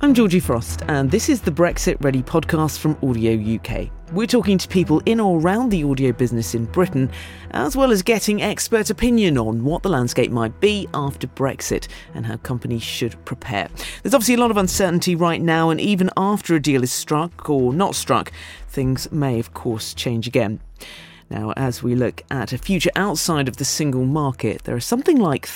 I'm Georgie Frost, and this is the Brexit Ready podcast from Audio UK. We're talking to people in or around the audio business in Britain, as well as getting expert opinion on what the landscape might be after Brexit and how companies should prepare. There's obviously a lot of uncertainty right now, and even after a deal is struck or not struck, things may, of course, change again. Now, as we look at a future outside of the single market, there are something like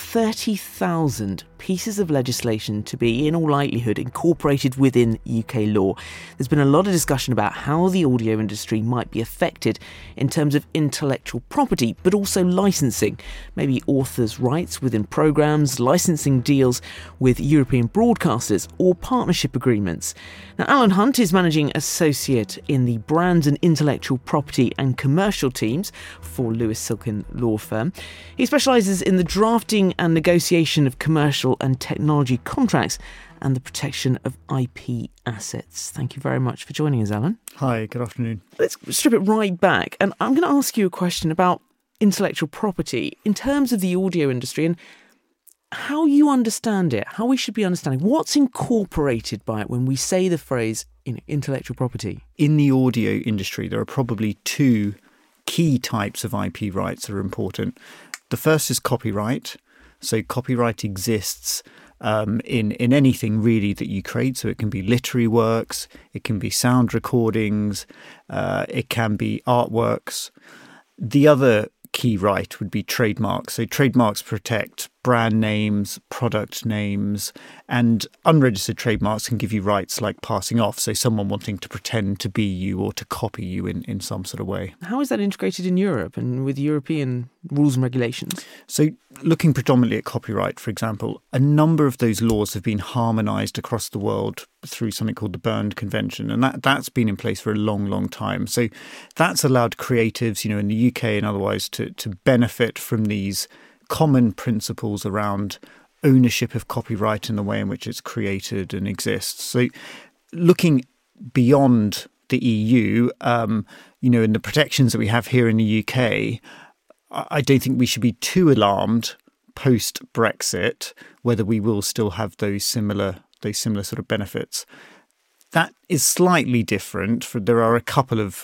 30,000 pieces of legislation to be, in all likelihood, incorporated within UK law. There's been a lot of discussion about how the audio industry might be affected in terms of intellectual property, but also licensing. Maybe authors' rights within programmes, licensing deals with European broadcasters, or partnership agreements. Now, Alan Hunt is Managing Associate in the Brands and Intellectual Property and Commercial teams for Lewis Silkin law firm. He specialises in the drafting and negotiation of commercial and technology contracts and the protection of IP assets. Thank you very much for joining us, Alan. Hi, good afternoon. Let's strip it right back, and I'm going to ask you a question about intellectual property in terms of the audio industry and how you understand it, how we should be understanding what's incorporated by it when we say the phrase intellectual property. In the audio industry, there are probably two key types of IP rights that are important. The first is copyright. So copyright exists in anything really that you create. So it can be literary works, it can be sound recordings, it can be artworks. The other key right would be trademarks. So trademarks protect brand names, product names, and unregistered trademarks can give you rights like passing off. So someone wanting to pretend to be you or to copy you in some sort of way. How is that integrated in Europe and with European rules and regulations? So looking predominantly at copyright, for example, a number of those laws have been harmonised across the world through something called the Berne Convention. And that's been in place for a long, long time. So that's allowed creatives, in the UK and otherwise to benefit from these common principles around ownership of copyright and the way in which it's created and exists. So looking beyond the EU, and the protections that we have here in the UK, I don't think we should be too alarmed post-Brexit whether we will still have those similar sort of benefits. That is slightly different. There are a couple of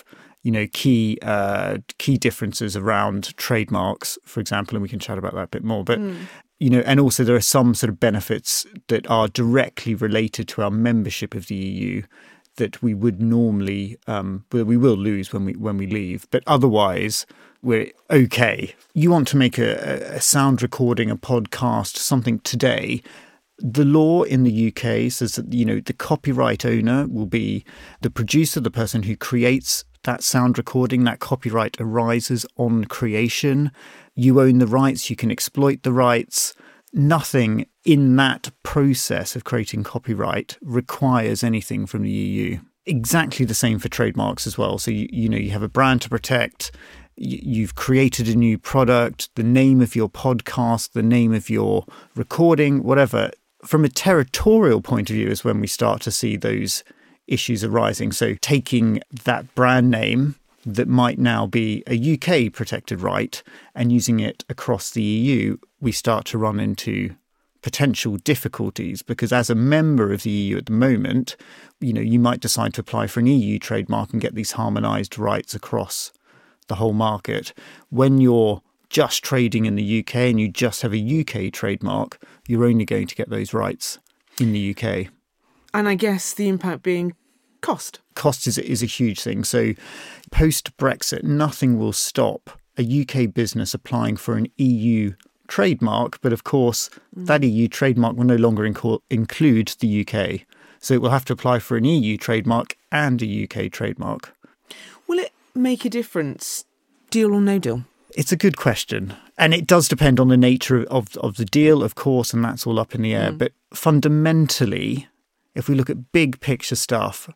key differences around trademarks, for example, and we can chat about that a bit more. But and also there are some sort of benefits that are directly related to our membership of the EU that we would normally we will lose when we leave. But otherwise, we're okay. You want to make a sound recording, a podcast, something today. The law in the UK says that the copyright owner will be the producer, the person who creates that sound recording. That copyright arises on creation. You own the rights, you can exploit the rights. Nothing in that process of creating copyright requires anything from the EU. Exactly the same for trademarks as well. So you have a brand to protect. You've created a new product, the name of your podcast, the name of your recording, whatever. From a territorial point of view is when we start to see those issues arising. So taking that brand name that might now be a UK protected right and using it across the EU, we start to run into potential difficulties because as a member of the EU at the moment, you might decide to apply for an EU trademark and get these harmonised rights across the whole market. When you're just trading in the UK and you just have a UK trademark, you're only going to get those rights in the UK. And I guess the impact being cost. Cost is a huge thing. So post-Brexit, nothing will stop a UK business applying for an EU trademark. But of course, that EU trademark will no longer include the UK. So it will have to apply for an EU trademark and a UK trademark. Will it make a difference, deal or no deal? It's a good question. And it does depend on the nature of the deal, of course, and that's all up in the air. But fundamentally, if we look at big picture stuff,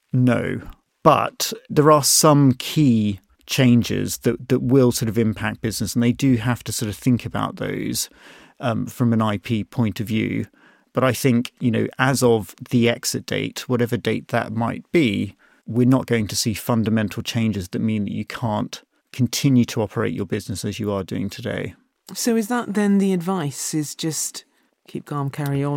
no. But there are some key changes that will sort of impact business, and they do have to sort of think about those from an IP point of view. But I think, as of the exit date, whatever date that might be, we're not going to see fundamental changes that mean that you can't continue to operate your business as you are doing today. So is that then the advice, is just keep calm, carry on?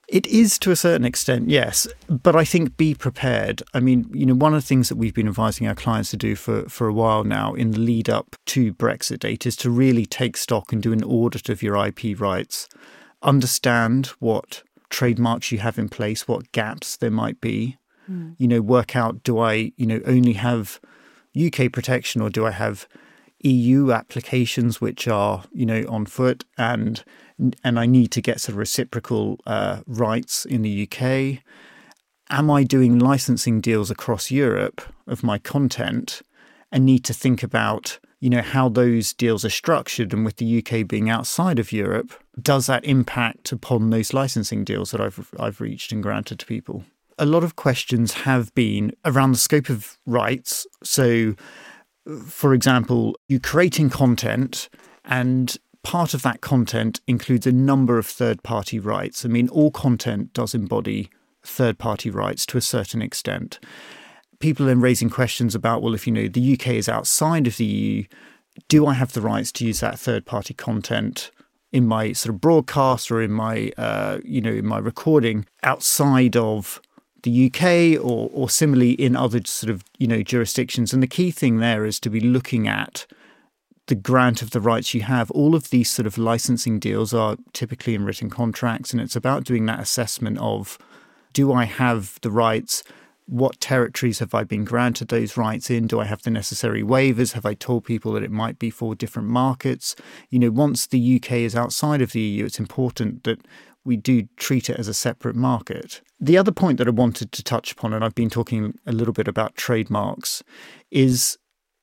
It is to a certain extent, yes. But I think be prepared. I mean, one of the things that we've been advising our clients to do for a while now in the lead up to Brexit date is to really take stock and do an audit of your IP rights. Understand what trademarks you have in place, what gaps there might be. Work out, do I, only have UK protection or do I have EU applications which are, on foot and I need to get sort of reciprocal rights in the UK? Am I doing licensing deals across Europe of my content and need to think about, how those deals are structured? And with the UK being outside of Europe, does that impact upon those licensing deals that I've reached and granted to people? A lot of questions have been around the scope of rights. So, for example, you're creating content and part of that content includes a number of third-party rights. I mean, all content does embody third-party rights to a certain extent. People then raising questions about, well, if the UK is outside of the EU, do I have the rights to use that third-party content in my sort of broadcast or in my, in my recording outside of the UK or similarly in other sort of, jurisdictions? And the key thing there is to be looking at the grant of the rights you have. All of these sort of licensing deals are typically in written contracts, and it's about doing that assessment of, do I have the rights? What territories have I been granted those rights in? Do I have the necessary waivers? Have I told people that it might be for different markets? Once the UK is outside of the EU, it's important that we do treat it as a separate market. The other point that I wanted to touch upon, and I've been talking a little bit about trademarks, is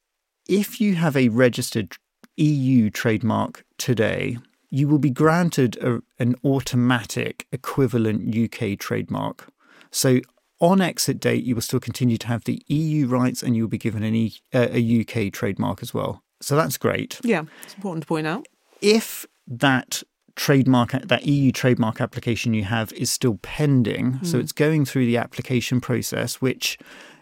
if you have a registered EU trademark today, you will be granted an automatic equivalent UK trademark. So on exit date, you will still continue to have the EU rights and you'll be given a UK trademark as well. So that's great. Yeah, it's important to point out. If that EU trademark application you have is still pending, so it's going through the application process, which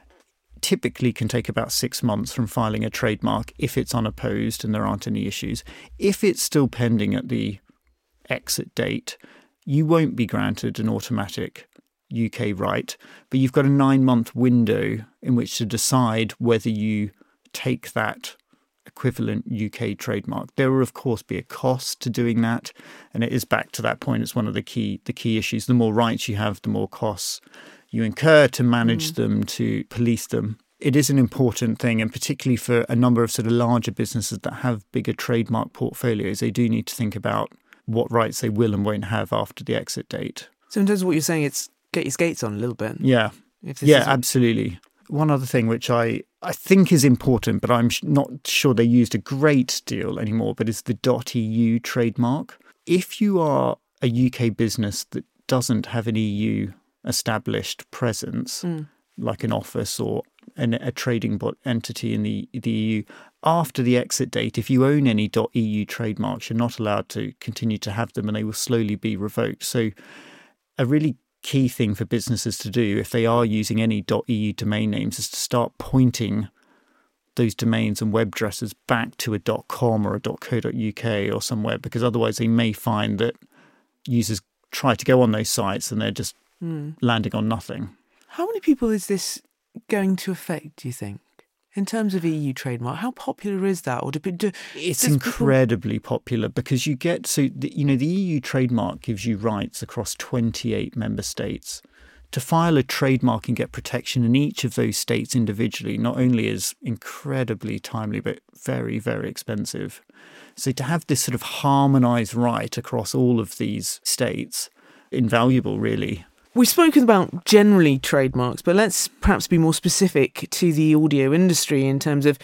typically can take about 6 months from filing a trademark if it's unopposed and there aren't any issues. If it's still pending at the exit date, you won't be granted an automatic UK right, but you've got a 9-month window in which to decide whether you take that equivalent UK trademark. There will, of course, be a cost to doing that, and it is back to that point. It's one of the key issues. The more rights you have, the more costs you incur to manage them, to police them. It is an important thing, and particularly for a number of sort of larger businesses that have bigger trademark portfolios, they do need to think about what rights they will and won't have after the exit date. So in terms of what you're saying, it's get your skates on a little bit. Yeah, absolutely. One other thing which I think is important, but I'm not sure they used a great deal anymore, but is the .eu trademark. If you are a UK business that doesn't have an EU established presence, like an office or a trading entity in the EU, after the exit date, if you own any .eu trademarks, you're not allowed to continue to have them and they will slowly be revoked. So a really key thing for businesses to do if they are using any .eu domain names is to start pointing those domains and web addresses back to a .com or a .co.uk or somewhere, because otherwise they may find that users try to go on those sites and they're just landing on nothing. How many people is this going to affect, do you think? In terms of EU trademark, how popular is that? Or it's incredibly popular because you get the EU trademark gives you rights across 28 member states. To file a trademark and get protection in each of those states individually not only is incredibly timely, but very, very expensive. So to have this sort of harmonised right across all of these states, invaluable, really. We've spoken about generally trademarks, but let's perhaps be more specific to the audio industry in terms of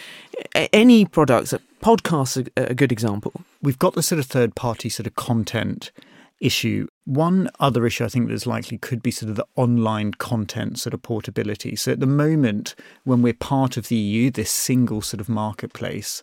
any products. Podcasts are a good example. We've got the sort of third-party sort of content issue. One other issue I think that's likely could be sort of the online content sort of portability. So at the moment, when we're part of the EU, this single sort of marketplace,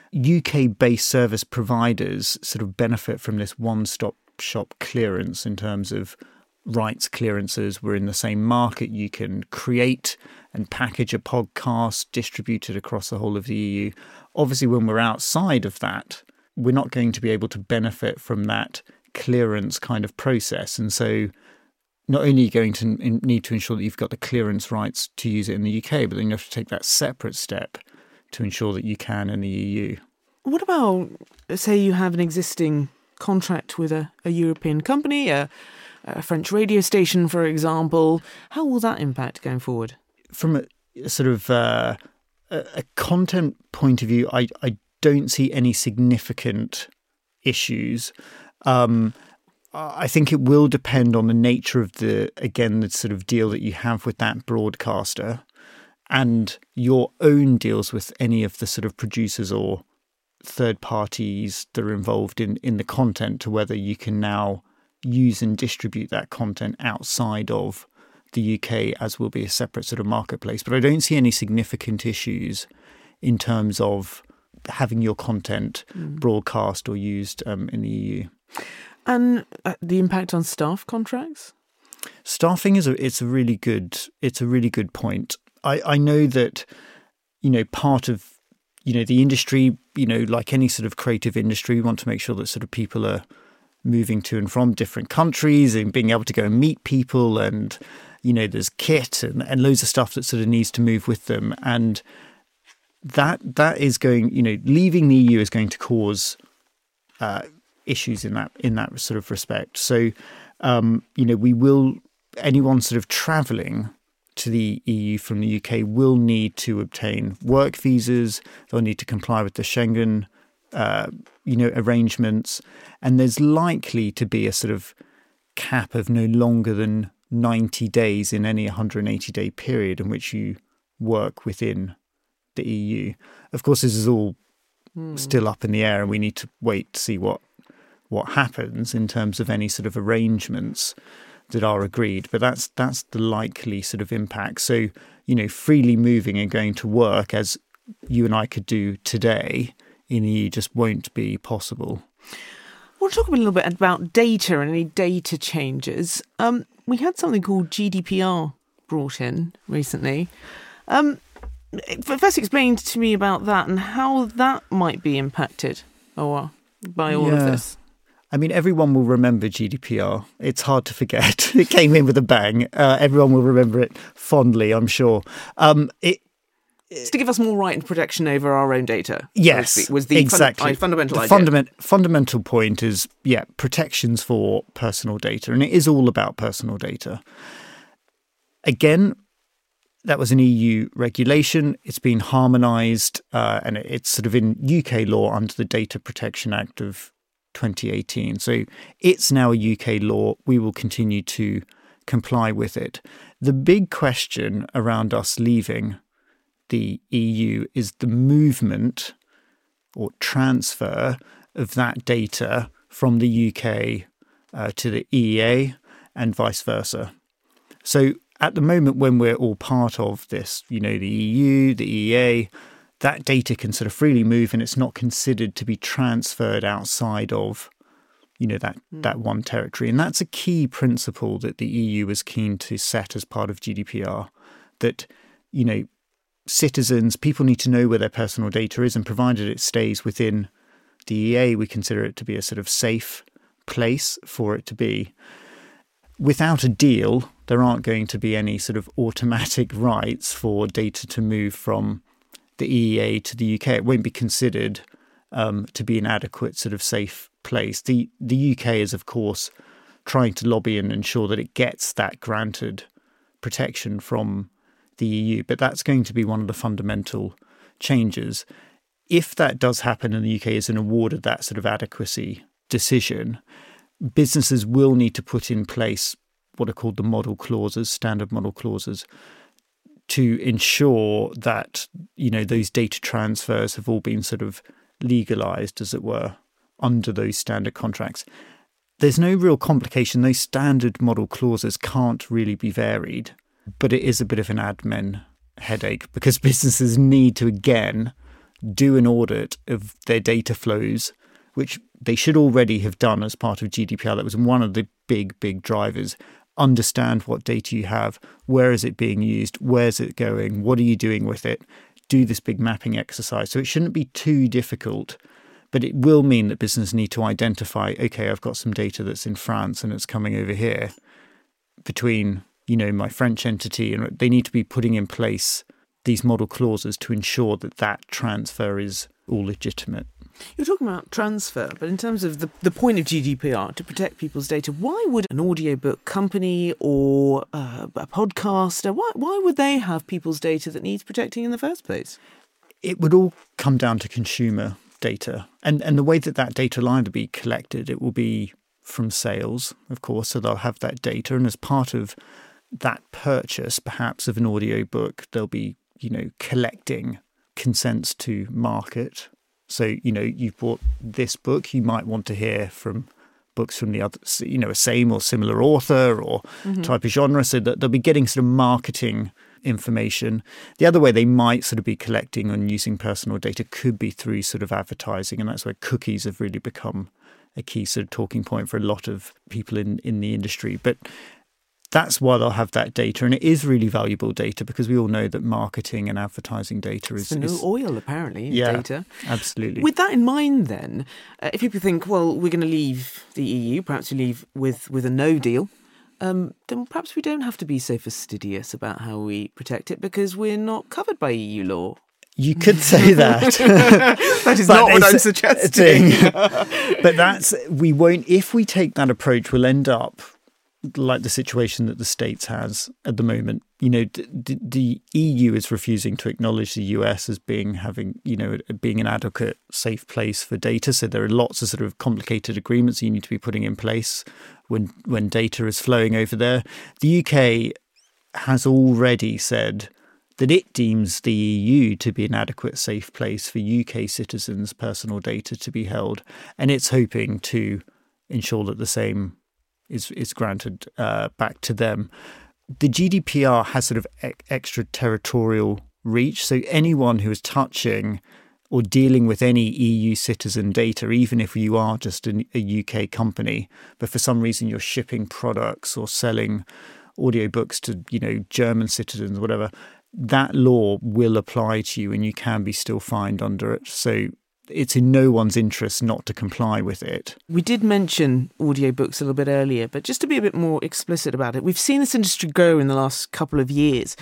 UK-based service providers sort of benefit from this one-stop shop clearance in terms of rights clearances. We're in the same market. You can create and package a podcast, distribute it across the whole of the EU. Obviously, when we're outside of that, we're not going to be able to benefit from that clearance kind of process. And so not only are you going to need to ensure that you've got the clearance rights to use it in the UK, but then you have to take that separate step to ensure that you can in the EU. What about, say you have an existing contract with a European company, a French radio station, for example? How will that impact going forward? From a sort of a content point of view, I don't see any significant issues. I think it will depend on the nature of the sort of deal that you have with that broadcaster and your own deals with any of the sort of producers or third parties that are involved in the content, to whether you can now use and distribute that content outside of the UK, as will be a separate sort of marketplace. But I don't see any significant issues in terms of having your content broadcast or used in the EU. And the impact on staff contracts? Staffing it's a really good point. I know that, part of, the industry, like any sort of creative industry, we want to make sure that sort of people are moving to and from different countries and being able to go and meet people, and, there's kit and loads of stuff that sort of needs to move with them. And that is going, leaving the EU is going to cause issues in that sort of respect. So, anyone sort of travelling to the EU from the UK will need to obtain work visas. They'll need to comply with the Schengen, arrangements, and there's likely to be a sort of cap of no longer than 90 days in any 180-day period in which you work within the EU. Of course, this is all still up in the air, and we need to wait to see what happens in terms of any sort of arrangements that are agreed. But that's the likely sort of impact. So, freely moving and going to work as you and I could do today in the EU just won't be possible. We'll talk a little bit about data and any data changes. We had something called GDPR brought in recently. First, explain to me about that and how that might be impacted by all of this. I mean, everyone will remember GDPR. It's hard to forget. It came in with a bang. Everyone will remember it fondly, I'm sure. It's to give us more right and protection over our own data. Yes, was the exactly. Fundamental idea. Fundamental point is, protections for personal data. And it is all about personal data. Again, that was an EU regulation. It's been harmonised and it's sort of in UK law under the Data Protection Act of 2018. So it's now a UK law. We will continue to comply with it. The big question around us leaving the EU is the movement or transfer of that data from the UK to the EEA and vice versa. So at the moment, when we're all part of this, the EU, the EEA, that data can sort of freely move and it's not considered to be transferred outside of, that one territory. And that's a key principle that the EU was keen to set as part of GDPR, that, citizens, people need to know where their personal data is, and provided it stays within the EEA, we consider it to be a sort of safe place for it to be. Without a deal, there aren't going to be any sort of automatic rights for data to move from the EEA to the UK. It won't be considered to be an adequate sort of safe place. The UK is, of course, trying to lobby and ensure that it gets that granted protection from the EU, but that's going to be one of the fundamental changes. If that does happen and the UK isn't awarded that sort of adequacy decision, businesses will need to put in place what are called the model clauses, standard model clauses, to ensure that, those data transfers have all been sort of legalised, as it were, under those standard contracts. There's no real complication. Those standard model clauses can't really be varied, but it is a bit of an admin headache because businesses need to, again, do an audit of their data flows, which they should already have done as part of GDPR. That was one of the big drivers. Understand what data you have, where is it being used, where's it going, what are you doing with it, do this big mapping exercise. So it shouldn't be too difficult, but it will mean that businesses need to identify, okay, I've got some data that's in France and it's coming over here. between, my French entity, and they need to be putting in place these model clauses to ensure that transfer is all legitimate. You're talking about transfer, but in terms of the point of GDPR, to protect people's data, why would an audiobook company or a podcaster, why would they have people's data that needs protecting in the first place? It would all come down to consumer data. And the way that data will either be collected, it will be from sales, of course, so they'll have that data. And as part of that purchase, perhaps of an audiobook, they'll be, collecting consents to market. So, you've bought this book, you might want to hear from books from the other, a same or similar author or type of genre, so that they'll be getting sort of marketing information. The other way they might sort of be collecting and using personal data could be through sort of advertising, and that's where cookies have really become a key sort of talking point for a lot of people in the industry. But that's why they'll have that data, and it is really valuable data because we all know that marketing and advertising data is... It's the new oil, apparently, data. Absolutely. With that in mind, then, if people think, well, we're going to leave the EU, perhaps we leave with a no deal, then perhaps we don't have to be so fastidious about how we protect it because we're not covered by EU law. You could say that. That is not what I'm suggesting. But we won't... If we take that approach, we'll end up like the situation that the States has at the moment. The EU is refusing to acknowledge the US as being an adequate, safe place for data. So there are lots of sort of complicated agreements you need to be putting in place when data is flowing over there. The UK has already said that it deems the EU to be an adequate, safe place for UK citizens' personal data to be held. And it's hoping to ensure that the same is granted back to them. The GDPR has sort of extraterritorial reach. So anyone who is touching or dealing with any EU citizen data, even if you are just a UK company, but for some reason you're shipping products or selling audiobooks to, German citizens, whatever, that law will apply to you and you can be still fined under it. So it's in no one's interest not to comply with it. We did mention audiobooks a little bit earlier, but just to be a bit more explicit about it, we've seen this industry grow in the last couple of years.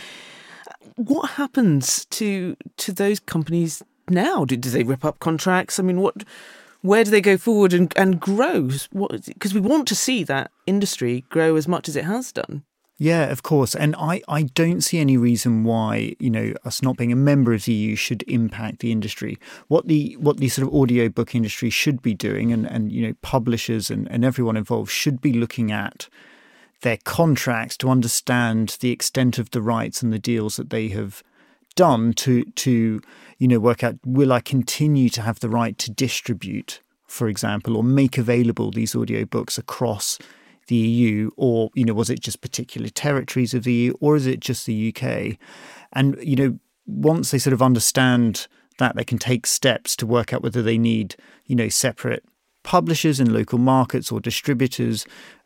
What happens to those companies now? Do they rip up contracts? I mean, where do they go forward and grow? Because we want to see that industry grow as much as it has done. Yeah, of course. And I don't see any reason why, us not being a member of the EU should impact the industry. What the sort of audiobook industry should be doing and publishers and everyone involved should be looking at their contracts to understand the extent of the rights and the deals that they have done to work out, will I continue to have the right to distribute, for example, or make available these audiobooks across the EU, or was it just particular territories of the EU, or is it just the UK? And once they sort of understand that, they can take steps to work out whether they need separate publishers in local markets or distributors,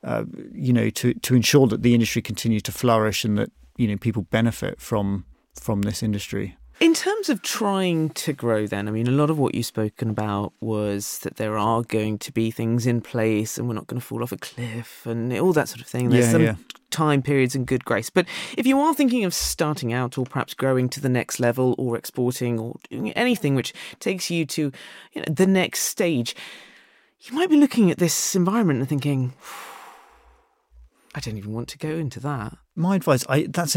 to ensure that the industry continues to flourish and that people benefit from this industry. In terms of trying to grow then, I mean, a lot of what you've spoken about was that there are going to be things in place and we're not going to fall off a cliff and all that sort of thing. There's some time periods and good grace. But if you are thinking of starting out or perhaps growing to the next level or exporting or doing anything which takes you to the next stage, you might be looking at this environment and thinking, I don't even want to go into that. My advice,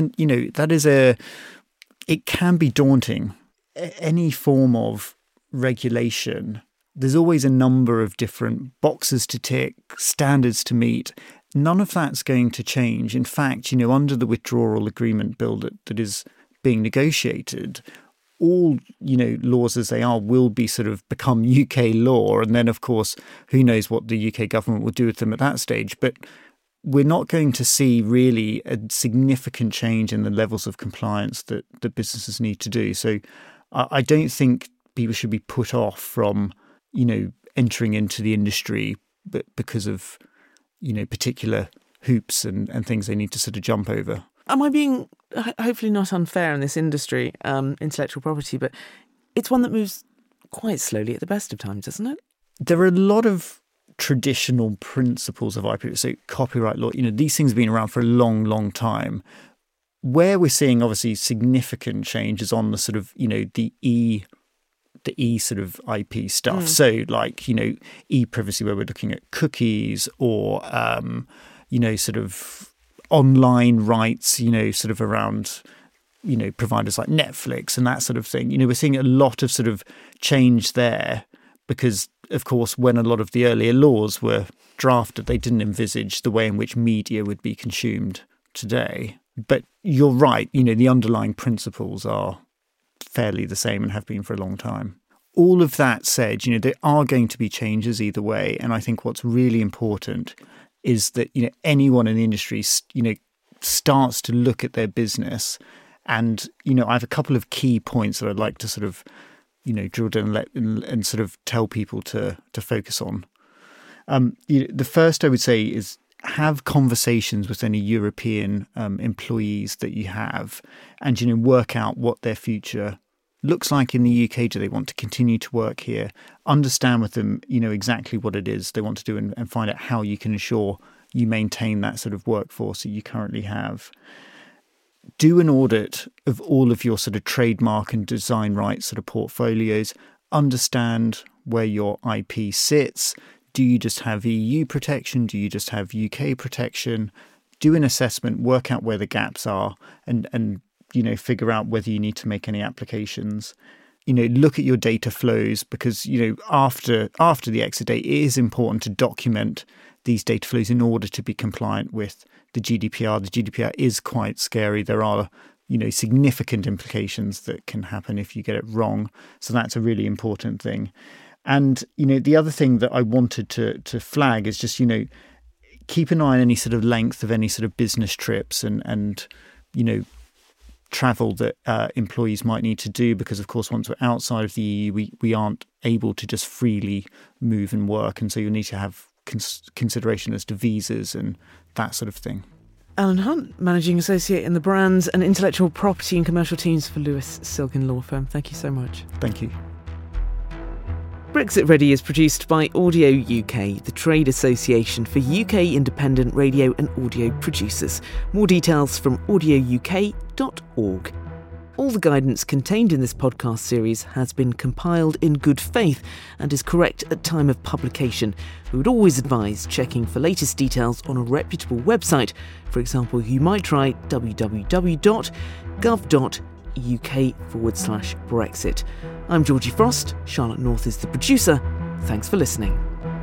it can be daunting. Any form of regulation, there's always a number of different boxes to tick, standards to meet. None of that's going to change. In fact, under the withdrawal agreement bill that is being negotiated, all, laws as they are will be sort of become UK law. And then, of course, who knows what the UK government will do with them at that stage. But we're not going to see really a significant change in the levels of compliance that businesses need to do. So I don't think people should be put off from, entering into the industry but because of, particular hoops and things they need to sort of jump over. Am I being hopefully not unfair in this industry, intellectual property, but it's one that moves quite slowly at the best of times, doesn't it? There are a lot of traditional principles of IP, so copyright law, these things have been around for a long, long time. Where we're seeing obviously significant changes on the sort of, the E sort of IP stuff. So like, e-privacy, where we're looking at cookies or, sort of online rights, sort of around, providers like Netflix and that sort of thing. We're seeing a lot of sort of change there because, of course, when a lot of the earlier laws were drafted, they didn't envisage the way in which media would be consumed today. But you're right, the underlying principles are fairly the same and have been for a long time. All of that said, there are going to be changes either way. And I think what's really important is that, anyone in the industry, starts to look at their business. And, I have a couple of key points that I'd like to sort of, drill down and sort of tell people to focus on. The first I would say is have conversations with any European employees that you have and, work out what their future looks like in the UK. Do they want to continue to work here? Understand with them, exactly what it is they want to do and find out how you can ensure you maintain that sort of workforce that you currently have. Do an audit of all of your sort of trademark and design rights sort of portfolios. Understand where your IP sits. Do you just have EU protection? Do you just have UK protection? Do an assessment, work out where the gaps are and figure out whether you need to make any applications. Look at your data flows because, after the exit date, it is important to document these data flows in order to be compliant with the GDPR. The GDPR is quite scary. There are, significant implications that can happen if you get it wrong. So that's a really important thing. And, the other thing that I wanted to flag is just, keep an eye on any sort of length of any sort of business trips and travel that employees might need to do, because of course once we're outside of the EU we aren't able to just freely move and work, and so you'll need to have consideration as to visas and that sort of thing. Alan Hunt, Managing Associate in the Brands and Intellectual Property and Commercial Teams for Lewis Silkin Law Firm. Thank you so much. Thank you. Brexit Ready is produced by Audio UK, the trade association for UK independent radio and audio producers. More details from audiouk.org. All the guidance contained in this podcast series has been compiled in good faith and is correct at time of publication. We would always advise checking for latest details on a reputable website. For example, you might try www.gov.uk/Brexit. I'm Georgie Frost. Charlotte North is the producer. Thanks for listening.